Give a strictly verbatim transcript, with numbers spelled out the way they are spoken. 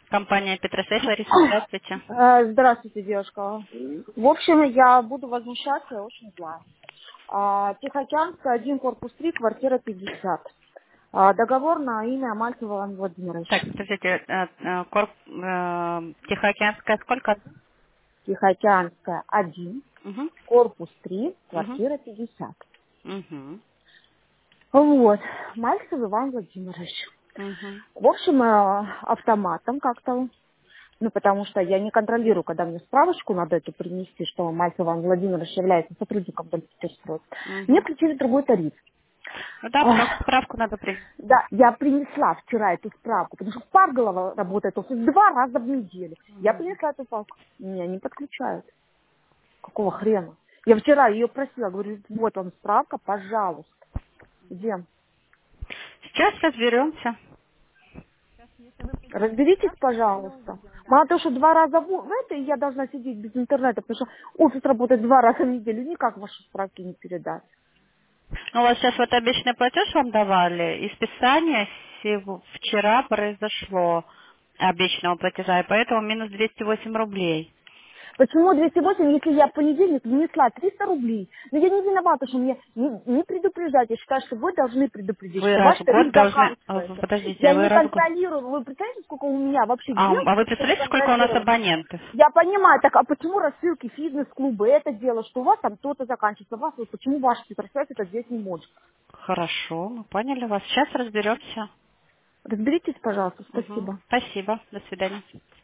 Компания Петросвет, Лариса, здравствуйте. Э, Здравствуйте, девушка. В общем, я буду возмущаться, я очень зла. А, Тихоокеанская, один, корпус три, квартира пятьдесят. А, Договор на имя Мальцева Иван Владимирович. Так, подождите, э, э, корп, э, Тихоокеанская сколько? Тихоокеанская, один, Угу, корпус три, угу, квартира пятьдесят. угу, Вот. Мальцев Иван Владимирович. угу. В общем, э, автоматом как-то, ну, потому что я не контролирую, когда мне справочку надо эту принести, что Мальцев Иван Владимирович является сотрудником Дальнобойстрой. Мне Угу. включили другой тариф. Ну да, Ах, справку, справку надо принести. да, я принесла вчера эту справку, потому что Парголова работает офис два раза в неделю. Я Мгм. принесла эту справку. Меня не подключают. Какого хрена? Я вчера ее просила, говорю, вот вам справка, пожалуйста. Где? Сейчас разберемся. Разберитесь, пожалуйста. Мало того, что два раза в в это, и я должна сидеть без интернета, потому что офис работает два раза в неделю, никак ваши справки не передать. Ну, у вас сейчас вот обещанный платеж вам давали, и списание сего- вчера произошло обещанного платежа, и поэтому минус двести восемь рублей. Почему двести восемь, если я в понедельник внесла триста рублей? Но я не виновата, что мне не, не предупреждать. Я считаю, что вы должны предупредить, Вы что раз ваш в год тариф должны... а, заканчивается. Подождите, Я а вы не раз в год... контролирую. Вы представляете, сколько у меня вообще А, дел, а вы чтобы представляете, сколько у нас контролировать? абонентов? Я понимаю, так а почему рассылки фитнес-клубы это дело, что у вас там кто-то заканчивается, у вас вот почему ваш Петросвязь это здесь не может? Хорошо, мы поняли вас. Сейчас разберемся. Разберитесь, пожалуйста, Мгм. спасибо. Спасибо. До свидания.